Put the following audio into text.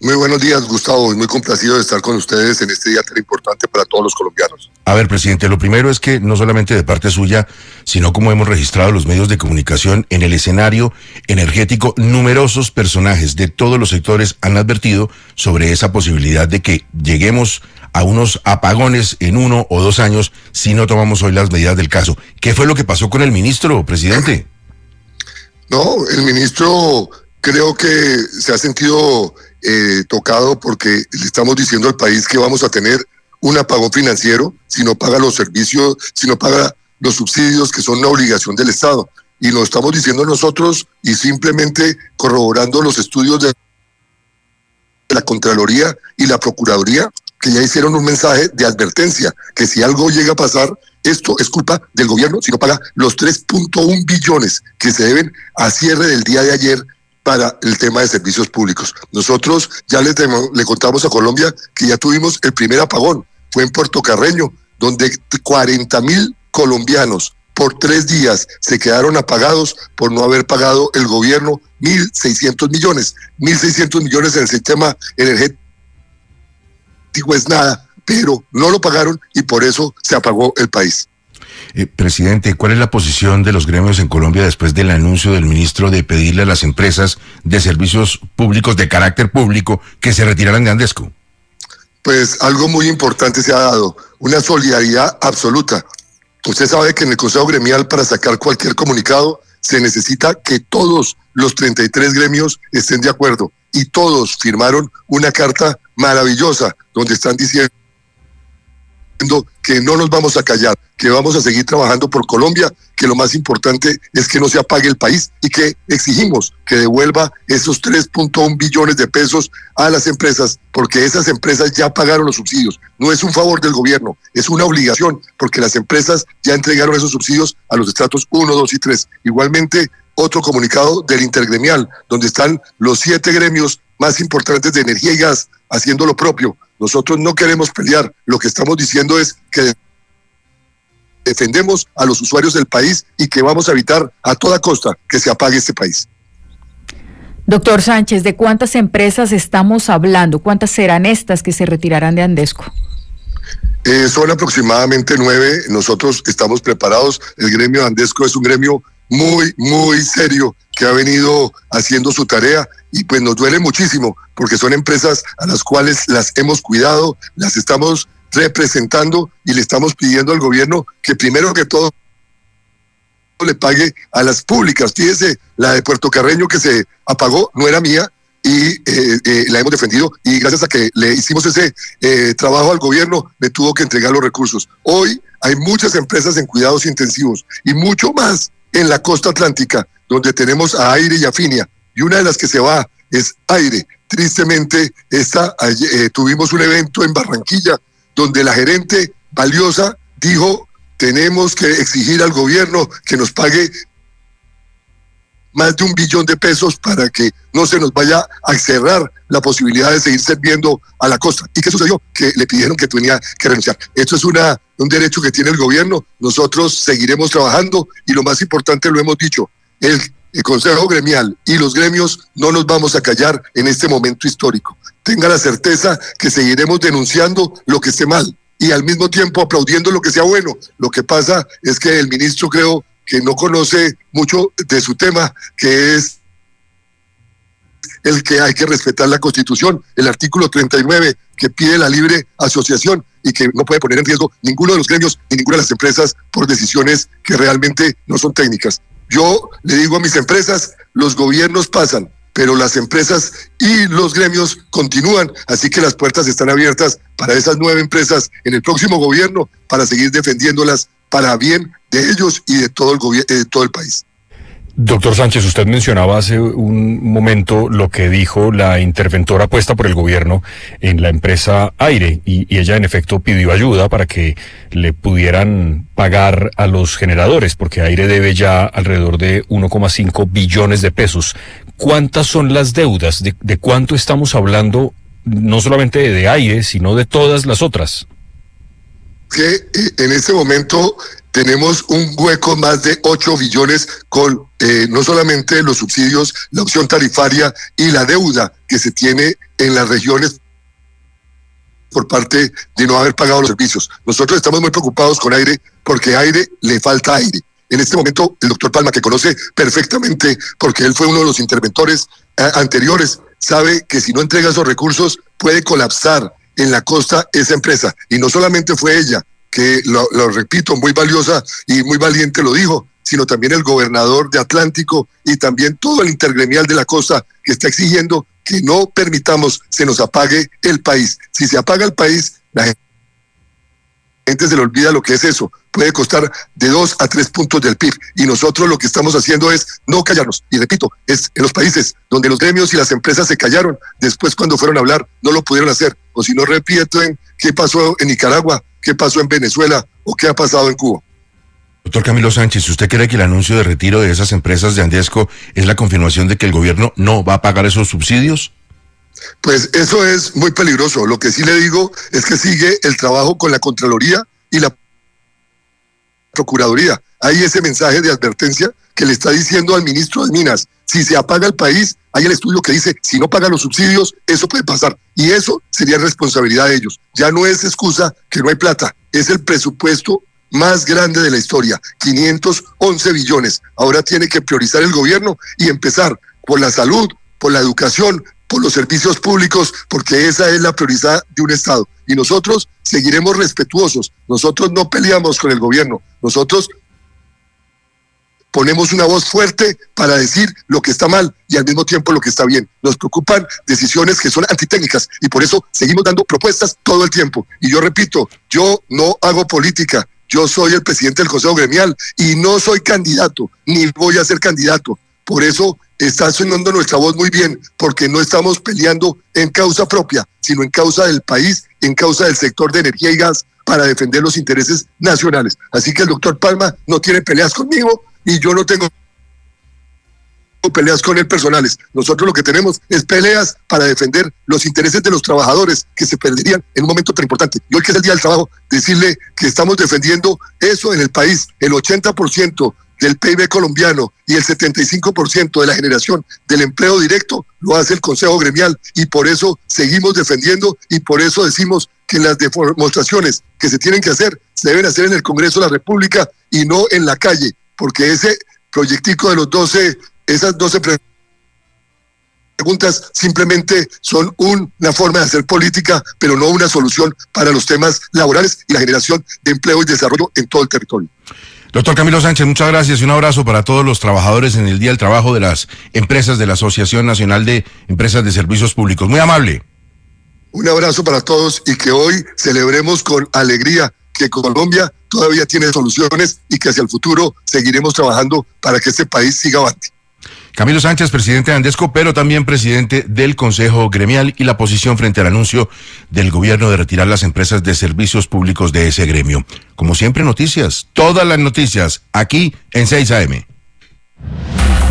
Muy buenos días, Gustavo, y muy complacido de estar con ustedes en este día tan importante para todos los colombianos. A ver, presidente, lo primero es que no solamente de parte suya, sino como hemos registrado los medios de comunicación en el escenario energético, numerosos personajes de todos los sectores han advertido sobre esa posibilidad de que lleguemos a unos apagones en 1 o 2 años si no tomamos hoy las medidas del caso. ¿Qué fue lo que pasó con el ministro, presidente? No, el ministro creo que se ha sentido tocado porque le estamos diciendo al país que vamos a tener un apagón financiero si no paga los servicios, si no paga los subsidios que son una obligación del Estado. Y lo estamos diciendo nosotros y simplemente corroborando los estudios de la Contraloría y la Procuraduría, que ya hicieron un mensaje de advertencia, que si algo llega a pasar, esto es culpa del gobierno si no paga los 3.1 billones que se deben a cierre del día de ayer para el tema de servicios públicos. Nosotros ya le contamos a Colombia que ya tuvimos el primer apagón, fue en Puerto Carreño, donde 40.000 colombianos por 3 días se quedaron apagados por no haber pagado el gobierno 1.600 millones. 1.600 millones en el sistema energético es nada, pero no lo pagaron y por eso se apagó el país. Presidente, ¿cuál es la posición de los gremios en Colombia después del anuncio del ministro de pedirle a las empresas de servicios públicos de carácter público que se retiraran de Andesco? Pues algo muy importante se ha dado, una solidaridad absoluta. Usted sabe que en el Consejo Gremial, para sacar cualquier comunicado, se necesita que todos los 33 gremios estén de acuerdo y todos firmaron una carta maravillosa donde están diciendo que no nos vamos a callar, que vamos a seguir trabajando por Colombia, que lo más importante es que no se apague el país y que exigimos que devuelva esos 3.1 billones de pesos a las empresas, porque esas empresas ya pagaron los subsidios. No es un favor del gobierno, es una obligación, porque las empresas ya entregaron esos subsidios a los estratos 1, 2 y 3. Igualmente, otro comunicado del intergremial, donde están los 7 gremios más importantes de energía y gas haciendo lo propio. Nosotros no queremos pelear, lo que estamos diciendo es que defendemos a los usuarios del país y que vamos a evitar a toda costa que se apague este país. Doctor Sánchez, ¿de cuántas empresas estamos hablando? ¿Cuántas serán estas que se retirarán de Andesco? Son aproximadamente 9, nosotros estamos preparados, el gremio de Andesco es un gremio muy serio que ha venido haciendo su tarea y pues nos duele muchísimo porque son empresas a las cuales las hemos cuidado, las estamos representando y le estamos pidiendo al gobierno que primero que todo le pague a las públicas. Fíjese, la de Puerto Carreño que se apagó no era mía y la hemos defendido y gracias a que le hicimos ese trabajo al gobierno me tuvo que entregar los recursos. Hoy hay muchas empresas en cuidados intensivos y mucho más en la costa atlántica, donde tenemos a Aire y a Finia, y una de las que se va es Aire. Tristemente, tuvimos un evento en Barranquilla, donde la gerente valiosa dijo, tenemos que exigir al gobierno que nos pague más de 1 billón de pesos para que no se nos vaya a cerrar la posibilidad de seguir sirviendo a la costa. ¿Y qué sucedió? Que le pidieron que tenía que renunciar. Esto es un derecho que tiene el gobierno. Nosotros seguiremos trabajando y lo más importante lo hemos dicho, el Consejo Gremial y los gremios no nos vamos a callar en este momento histórico. Tenga la certeza que seguiremos denunciando lo que esté mal y al mismo tiempo aplaudiendo lo que sea bueno. Lo que pasa es que el ministro creo que no conoce mucho de su tema, que es el que hay que respetar la Constitución, el artículo 39, que pide la libre asociación y que no puede poner en riesgo ninguno de los gremios ni ninguna de las empresas por decisiones que realmente no son técnicas. Yo le digo a mis empresas, los gobiernos pasan, pero las empresas y los gremios continúan, así que las puertas están abiertas para esas 9 empresas en el próximo gobierno para seguir defendiéndolas para bien de ellos y de todo el país. Doctor Sánchez, usted mencionaba hace un momento lo que dijo la interventora puesta por el gobierno en la empresa Aire y ella en efecto pidió ayuda para que le pudieran pagar a los generadores porque Aire debe ya alrededor de 1,5 billones de pesos. ¿Cuántas son las deudas? ¿De cuánto estamos hablando? No solamente de Aire, sino de todas las otras. Que en este momento tenemos un hueco más de 8 billones con no solamente los subsidios, la opción tarifaria y la deuda que se tiene en las regiones por parte de no haber pagado los servicios. Nosotros estamos muy preocupados con Aire porque a Aire le falta aire. En este momento, el doctor Palma, que conoce perfectamente, porque él fue uno de los interventores anteriores, sabe que si no entrega esos recursos puede colapsar en la costa esa empresa. Y no solamente fue ella, que lo repito, muy valiosa y muy valiente lo dijo, sino también el gobernador de Atlántico y también todo el intergremial de la costa que está exigiendo que no permitamos se nos apague el país. Si se apaga el país, la gente se le olvida lo que es eso. Puede costar de 2 a 3 puntos del PIB. Y nosotros lo que estamos haciendo es no callarnos. Y repito, es en los países donde los gremios y las empresas se callaron, después cuando fueron a hablar no lo pudieron hacer. O si no, repiten qué pasó en Nicaragua, qué pasó en Venezuela o qué ha pasado en Cuba. Doctor Camilo Sánchez, ¿usted cree que el anuncio de retiro de esas empresas de Andesco es la confirmación de que el gobierno no va a pagar esos subsidios? Pues eso es muy peligroso. Lo que sí le digo es que sigue el trabajo con la Contraloría y la Procuraduría. Hay ese mensaje de advertencia que le está diciendo al ministro de Minas, si se apaga el país, hay el estudio que dice, si no pagan los subsidios, eso puede pasar. Y eso sería responsabilidad de ellos. Ya no es excusa que no hay plata, es el presupuesto más grande de la historia, 511 billones. Ahora tiene que priorizar el gobierno y empezar por la salud, por la educación, por los servicios públicos, porque esa es la prioridad de un Estado. Y nosotros seguiremos respetuosos. Nosotros no peleamos con el gobierno. Nosotros ponemos una voz fuerte para decir lo que está mal y al mismo tiempo lo que está bien. Nos preocupan decisiones que son antitécnicas y por eso seguimos dando propuestas todo el tiempo. Y yo repito, yo no hago política. Yo soy el presidente del Consejo Gremial y no soy candidato, ni voy a ser candidato. Por eso está sonando nuestra voz muy bien, porque no estamos peleando en causa propia, sino en causa del país, en causa del sector de energía y gas, para defender los intereses nacionales. Así que el doctor Palma no tiene peleas conmigo y yo no tengo peleas con él personales. Nosotros lo que tenemos es peleas para defender los intereses de los trabajadores que se perderían en un momento tan importante. Y hoy que es el Día del Trabajo, decirle que estamos defendiendo eso en el país. El 80% del PIB colombiano y el 75% de la generación del empleo directo lo hace el Consejo Gremial y por eso seguimos defendiendo y por eso decimos que las demostraciones que se tienen que hacer se deben hacer en el Congreso de la República y no en la calle, porque ese proyectico de los 12, esas 12 preguntas simplemente son una forma de hacer política, pero no una solución para los temas laborales y la generación de empleo y desarrollo en todo el territorio. Doctor Camilo Sánchez, muchas gracias y un abrazo para todos los trabajadores en el Día del Trabajo de las empresas de la Asociación Nacional de Empresas de Servicios Públicos. Muy amable. Un abrazo para todos y que hoy celebremos con alegría que Colombia todavía tiene soluciones y que hacia el futuro seguiremos trabajando para que este país siga avante. Camilo Sánchez, presidente de Andesco, pero también presidente del Consejo Gremial, y la posición frente al anuncio del gobierno de retirar las empresas de servicios públicos de ese gremio. Como siempre, noticias, todas las noticias, aquí en 6 AM.